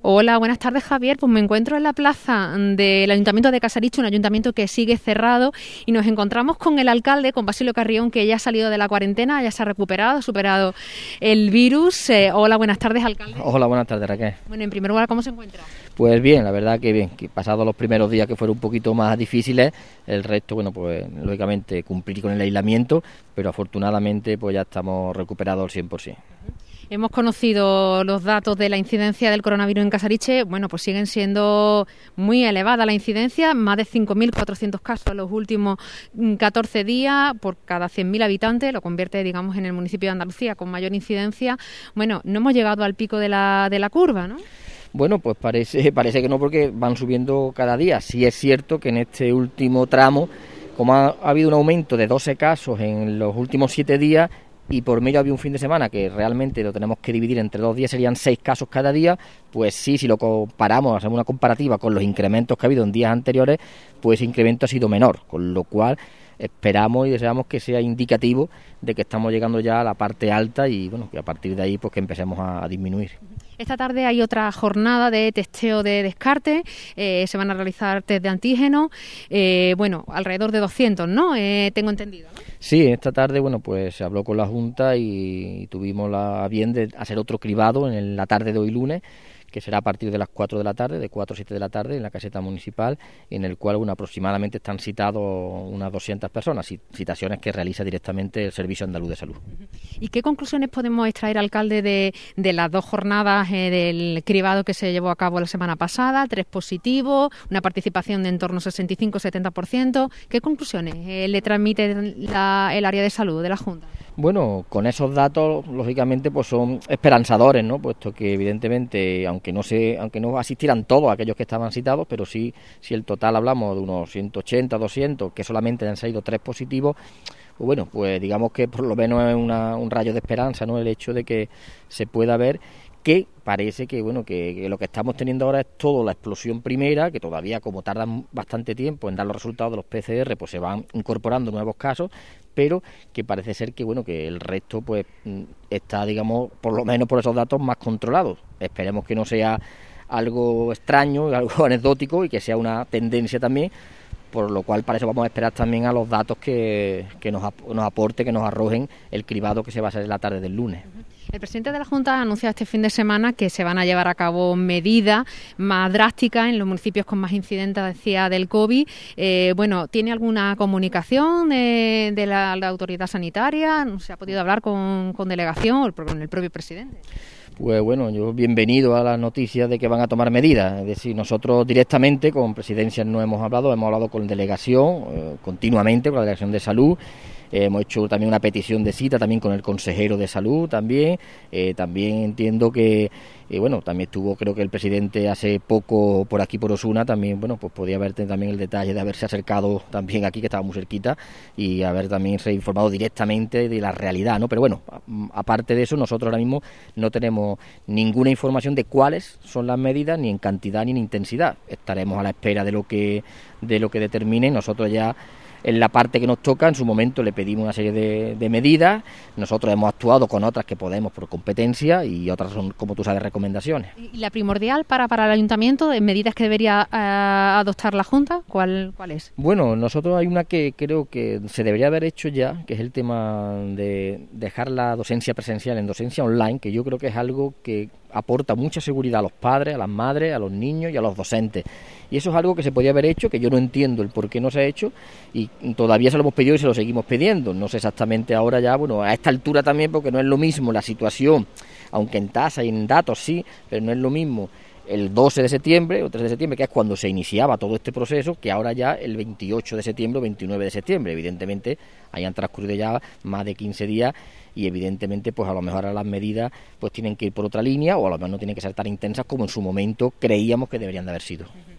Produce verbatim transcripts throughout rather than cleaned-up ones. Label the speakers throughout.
Speaker 1: Hola, buenas tardes, Javier. Pues me encuentro en la plaza del Ayuntamiento de Casariche, un ayuntamiento que sigue cerrado, y nos encontramos con el alcalde, con Basilio Carrión, que ya ha salido de la cuarentena, ya se ha recuperado, ha superado el virus. Eh, hola, buenas tardes, alcalde.
Speaker 2: Hola, buenas tardes, Raquel.
Speaker 1: Bueno, en primer lugar, ¿cómo se encuentra?
Speaker 2: Pues bien, la verdad que bien, que pasados los primeros días que fueron un poquito más difíciles, el resto, bueno, pues lógicamente cumplir con el aislamiento, pero afortunadamente pues ya estamos recuperados al cien por ciento.
Speaker 1: Hemos conocido los datos de la incidencia del coronavirus en Casariche. Bueno, pues siguen siendo muy elevada la incidencia, más de cinco mil cuatrocientos casos en los últimos catorce días por cada cien mil habitantes, lo convierte, digamos, en el municipio de Andalucía con mayor incidencia. Bueno, no hemos llegado al pico de la, de la curva, ¿no?
Speaker 2: Bueno, pues parece, parece que no, porque van subiendo cada día. Sí es cierto que en este último tramo, como ha, ha habido un aumento de doce casos en los últimos siete días, y por medio había un fin de semana que realmente lo tenemos que dividir entre dos días, serían seis casos cada día, pues sí, si lo comparamos, hacemos una comparativa con los incrementos que ha habido en días anteriores, pues ese incremento ha sido menor, con lo cual esperamos y deseamos que sea indicativo de que estamos llegando ya a la parte alta y bueno, que a partir de ahí pues que empecemos a, a disminuir.
Speaker 1: Esta tarde hay otra jornada de testeo de descarte, eh, se van a realizar test de antígeno, eh, bueno, alrededor de doscientos, ¿no? Eh, tengo entendido, ¿no?
Speaker 2: Sí, esta tarde, bueno, pues se habló con la Junta y tuvimos la bien de hacer otro cribado en la tarde de hoy lunes, que será a partir de las cuatro de la tarde, de cuatro a siete de la tarde, en la caseta municipal, en el cual, bueno, aproximadamente están citados unas doscientas personas, citaciones que realiza directamente el Servicio Andaluz de Salud.
Speaker 1: ¿Y qué conclusiones podemos extraer, alcalde, de, de las dos jornadas eh, del cribado que se llevó a cabo la semana pasada? Tres positivos, una participación de en torno al sesenta y cinco a setenta por ciento. ¿Qué conclusiones eh, le transmite la, el área de salud de la Junta?
Speaker 2: Bueno, con esos datos, lógicamente, pues son esperanzadores, ¿no? Puesto que, evidentemente, aunque no se, aunque no asistieran todos aquellos que estaban citados, pero sí, si el total hablamos de unos ciento ochenta, doscientos, que solamente han salido tres positivos, pues bueno, pues digamos que por lo menos es una, un rayo de esperanza, ¿no? El hecho de que se pueda ver que parece que bueno que, que lo que estamos teniendo ahora es todo la explosión primera, que todavía, como tardan bastante tiempo en dar los resultados de los P C R, pues se van incorporando nuevos casos, pero que parece ser que bueno que el resto pues está, digamos, por lo menos por esos datos, más controlados. Esperemos que no sea algo extraño, algo anecdótico, y que sea una tendencia también, por lo cual para eso vamos a esperar también a los datos que, que nos, nos aporte, que nos arrojen el cribado que se va a hacer en la tarde del lunes.
Speaker 1: El presidente de la Junta ha anunciado este fin de semana que se van a llevar a cabo medidas más drásticas en los municipios con más incidencia del COVID. Eh, bueno, ¿tiene alguna comunicación de, de la, la autoridad sanitaria? ¿Se ha podido hablar con, con delegación o con el propio presidente?
Speaker 2: Pues bueno, yo bienvenido a las noticias de que van a tomar medidas. Es decir, nosotros directamente con Presidencia no hemos hablado, hemos hablado con delegación, eh, continuamente con la Delegación de Salud. Eh, hemos hecho también una petición de cita también con el consejero de salud también. Eh, también entiendo que, eh, bueno, también estuvo, creo que el presidente hace poco por aquí por Osuna, también, bueno, pues podía haber también el detalle de haberse acercado también aquí, que estaba muy cerquita, y haber también se informado directamente de la realidad, ¿no? Pero bueno, aparte de eso, nosotros ahora mismo no tenemos ninguna información de cuáles son las medidas, ni en cantidad ni en intensidad. Estaremos a la espera de lo que, de lo que determinen. Nosotros ya, en la parte que nos toca, en su momento le pedimos una serie de, de medidas. Nosotros hemos actuado con otras que podemos por competencia, y otras son, como tú sabes, recomendaciones.
Speaker 1: ¿Y la primordial para, para el ayuntamiento, de medidas que debería eh, adoptar la Junta, ¿cuál, cuál es?
Speaker 2: Bueno, nosotros hay una que creo que se debería haber hecho ya, que es el tema de dejar la docencia presencial en docencia online, que yo creo que es algo que aporta mucha seguridad a los padres, a las madres, a los niños y a los docentes. Y eso es algo que se podía haber hecho, que yo no entiendo el por qué no se ha hecho, y todavía se lo hemos pedido y se lo seguimos pidiendo. No sé exactamente ahora ya, bueno, a esta altura también, porque no es lo mismo la situación, aunque en tasa y en datos sí, pero no es lo mismo el doce de septiembre o tres de septiembre, que es cuando se iniciaba todo este proceso, que ahora ya el veintiocho de septiembre o veintinueve de septiembre. Evidentemente hayan transcurrido ya más de quince días, y evidentemente pues a lo mejor las medidas pues tienen que ir por otra línea, o a lo mejor no tienen que ser tan intensas como en su momento creíamos que deberían de haber sido.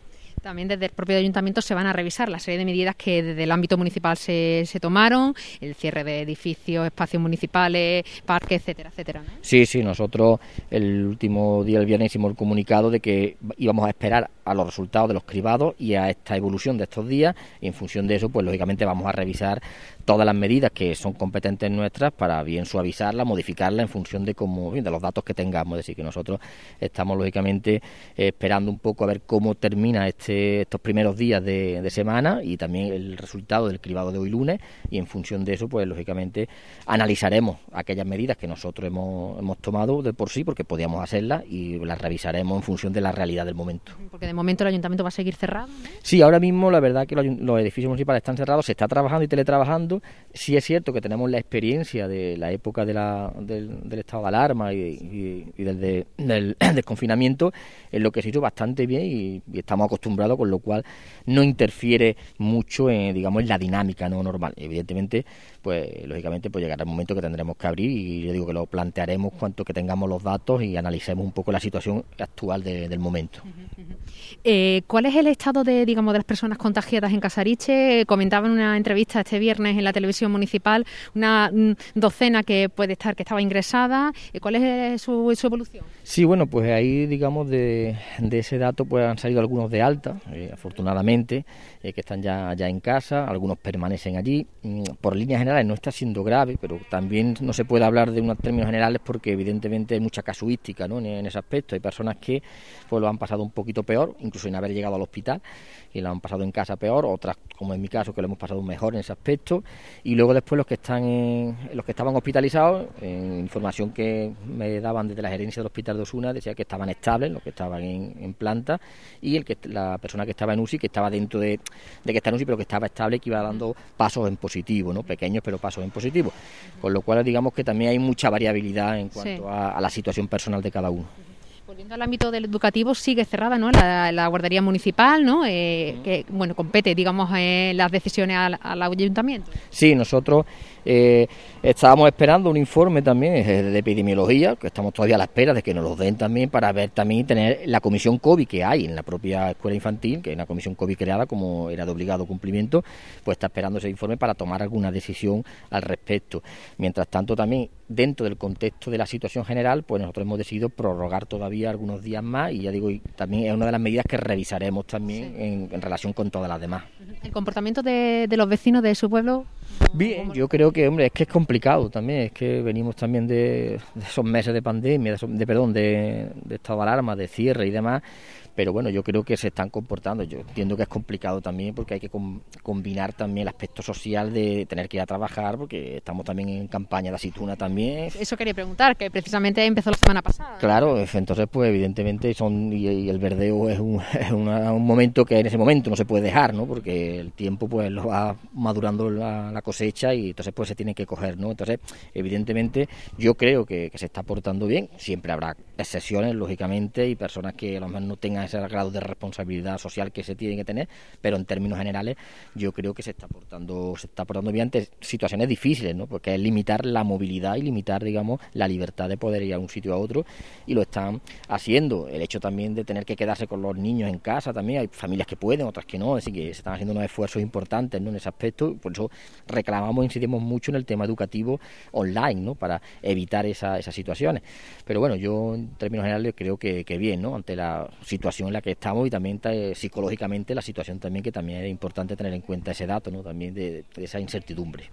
Speaker 1: También desde el propio ayuntamiento se van a revisar la serie de medidas que desde el ámbito municipal se, se tomaron, el cierre de edificios, espacios municipales, parques, etcétera, etcétera, ¿no?
Speaker 2: Sí, sí, nosotros el último día, el viernes, hicimos el comunicado de que íbamos a esperar a los resultados de los cribados y a esta evolución de estos días, y en función de eso, pues lógicamente vamos a revisar todas las medidas que son competentes nuestras para bien suavizarla, modificarla en función de cómo, de los datos que tengamos. Es decir, que nosotros estamos lógicamente eh, esperando un poco a ver cómo termina este, estos primeros días de, de semana y también el resultado del cribado de hoy lunes, y en función de eso, pues lógicamente analizaremos aquellas medidas que nosotros hemos, hemos tomado de por sí, porque podíamos hacerlas, y las revisaremos en función de la realidad del momento.
Speaker 1: Porque de momento el ayuntamiento va a seguir cerrado, ¿no?
Speaker 2: Sí, ahora mismo la verdad que los, los edificios municipales están cerrados, se está trabajando y teletrabajando. Sí es cierto que tenemos la experiencia de la época de la, del, del estado de alarma y, y, y del, de, del desconfinamiento, en lo que se hizo bastante bien y, y estamos acostumbrados, con lo cual no interfiere mucho en, digamos, en la dinámica no normal. Evidentemente, pues lógicamente pues llegará el momento que tendremos que abrir, y yo digo que lo plantearemos cuanto que tengamos los datos y analicemos un poco la situación actual de, del momento.
Speaker 1: Uh-huh, uh-huh. Eh, ¿Cuál es el estado de, digamos, de las personas contagiadas en Casariche? Comentaba en una entrevista este viernes en la televisión municipal una mm, docena que puede estar, que estaba ingresada. ¿Cuál es su, su evolución?
Speaker 2: Sí, bueno, pues ahí, digamos, de, de ese dato pues han salido algunos de alta, eh, afortunadamente, eh, que están ya, ya en casa, algunos permanecen allí. Por líneas generales no está siendo grave, pero también no se puede hablar de unos términos generales porque evidentemente hay mucha casuística, ¿no?, en, en ese aspecto. Hay personas que pues lo han pasado un poquito peor, incluso sin haber llegado al hospital, y lo han pasado en casa peor, otras, como en mi caso, que lo hemos pasado mejor en ese aspecto, y luego después los que están en, los que estaban hospitalizados, en información que me daban desde la gerencia del hospital de Osuna, decía que estaban estables, los que estaban en, en planta, y el que la persona que estaba en U C I, que estaba dentro de, de que está en U C I, pero que estaba estable, que iba dando pasos en positivo, ¿no?, pequeños pero pasos en positivo, con lo cual digamos que también hay mucha variabilidad en cuanto sí. a, a la situación personal de cada uno.
Speaker 1: Volviendo al ámbito del educativo, sigue cerrada, ¿no?, la, la guardería municipal, ¿no?, eh, que bueno compete, digamos, eh, las decisiones al, al ayuntamiento.
Speaker 2: Sí, nosotros eh, estábamos esperando un informe también eh, de epidemiología, que estamos todavía a la espera de que nos lo den también, para ver también tener la comisión COVID que hay en la propia escuela infantil, que es una comisión COVID creada como era de obligado cumplimiento, pues está esperando ese informe para tomar alguna decisión al respecto. Mientras tanto, también dentro del contexto de la situación general, pues nosotros hemos decidido prorrogar todavía algunos días más, y ya digo, y también es una de las medidas que revisaremos también sí. en, en relación con todas las demás.
Speaker 1: ¿El comportamiento de, de los vecinos de su pueblo?
Speaker 2: Bien, yo creo que, hombre, es que es complicado también, es que venimos también de, de esos meses de pandemia, de, esos, de perdón, de, de estado de alarma, de cierre y demás, pero bueno, yo creo que se están comportando. Yo entiendo que es complicado también porque hay que com- combinar también el aspecto social de tener que ir a trabajar, porque estamos también en campaña de aceituna también.
Speaker 1: Eso quería preguntar, que precisamente empezó la semana pasada.
Speaker 2: Claro, entonces pues evidentemente son y, y el verdeo es, un, es una, un momento que en ese momento no se puede dejar, ¿no?, porque el tiempo pues lo va madurando la, la cosecha, y entonces pues se tiene que coger, ¿no? Entonces evidentemente yo creo que, que se está portando bien. Siempre habrá excepciones, lógicamente, y personas que a lo mejor no tengan ese grado de responsabilidad social que se tiene que tener, pero en términos generales yo creo que se está portando se está portando bien ante situaciones difíciles, ¿no?, porque es limitar la movilidad y limitar, digamos, la libertad de poder ir a un sitio a otro, y lo están haciendo. El hecho también de tener que quedarse con los niños en casa, también hay familias que pueden, otras que no, así que se están haciendo unos esfuerzos importantes, ¿no?, en ese aspecto. Por eso reclamamos, incidimos mucho en el tema educativo online, ¿no?, para evitar esa, esas situaciones. Pero bueno, yo en términos generales creo que, que bien, ¿no?, ante la situación en la que estamos, y también eh, psicológicamente la situación también, que también es importante tener en cuenta ese dato, ¿no?, también de, de esa incertidumbre.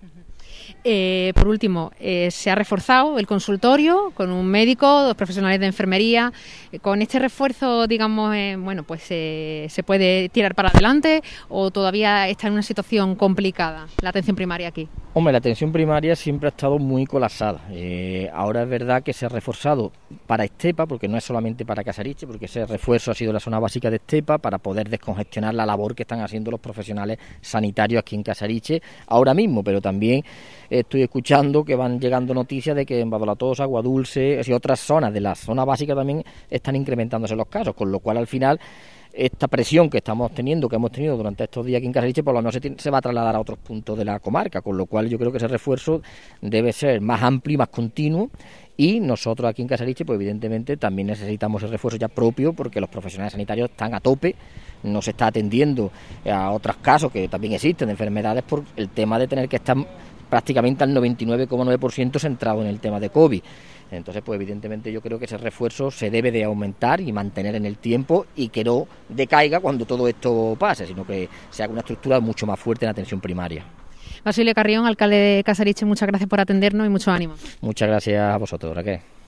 Speaker 1: Eh, por último, eh, se ha reforzado el consultorio con un médico, dos profesionales de enfermería. Eh, con este refuerzo, digamos, eh, bueno, pues eh, se puede tirar para adelante, o todavía está en una situación complicada la atención primaria aquí.
Speaker 2: Hombre, la atención primaria siempre ha estado muy colapsada. Eh, ahora es verdad que se ha reforzado para Estepa, porque no es solamente para Casariche, porque ese refuerzo ha sido la zona básica de Estepa, para poder descongestionar la labor que están haciendo los profesionales sanitarios aquí en Casariche ahora mismo. Pero también estoy escuchando que van llegando noticias de que en Badalatosa, Aguadulce y otras zonas de la zona básica también están incrementándose los casos, con lo cual al final esta presión que estamos teniendo, que hemos tenido durante estos días aquí en Casariche, por lo menos se, tiene, se va a trasladar a otros puntos de la comarca, con lo cual yo creo que ese refuerzo debe ser más amplio y más continuo. Y nosotros aquí en Casariche, pues evidentemente también necesitamos el refuerzo ya propio, porque los profesionales sanitarios están a tope, no se está atendiendo a otros casos que también existen de enfermedades por el tema de tener que estar prácticamente al noventa y nueve coma nueve por ciento centrado en el tema de COVID. Entonces, pues evidentemente yo creo que ese refuerzo se debe de aumentar y mantener en el tiempo y que no decaiga cuando todo esto pase, sino que se haga una estructura mucho más fuerte en la atención primaria.
Speaker 1: Basilio Carrión, alcalde de Casariche, muchas gracias por atendernos y mucho ánimo.
Speaker 2: Muchas gracias a vosotros, Raquel.